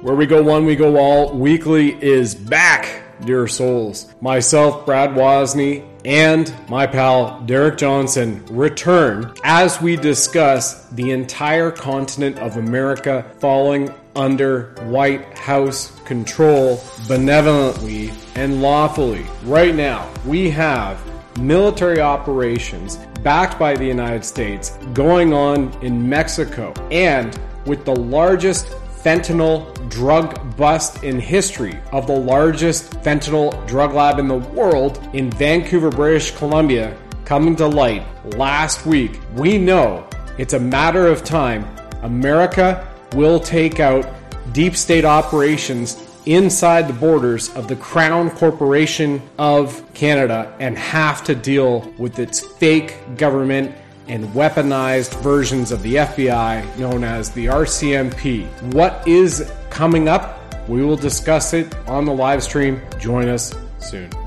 Where we go one, we go all. Weekly is back, dear souls. Myself, Brad Wozni, and my pal Derek Johnson return as we discuss the entire continent of America falling under White House control benevolently and lawfully. Right now, we have military operations backed by the United States going on in Mexico, and with the largest fentanyl drug bust in history of the largest fentanyl drug lab in the world in Vancouver, British Columbia, coming to light last week. We know it's a matter of time. America will take out deep state operations inside the borders of the Crown Corporation of Canada and have to deal with its fake government and weaponized versions of the FBI known as the RCMP. What is coming up? We will discuss it on the live stream. Join us soon.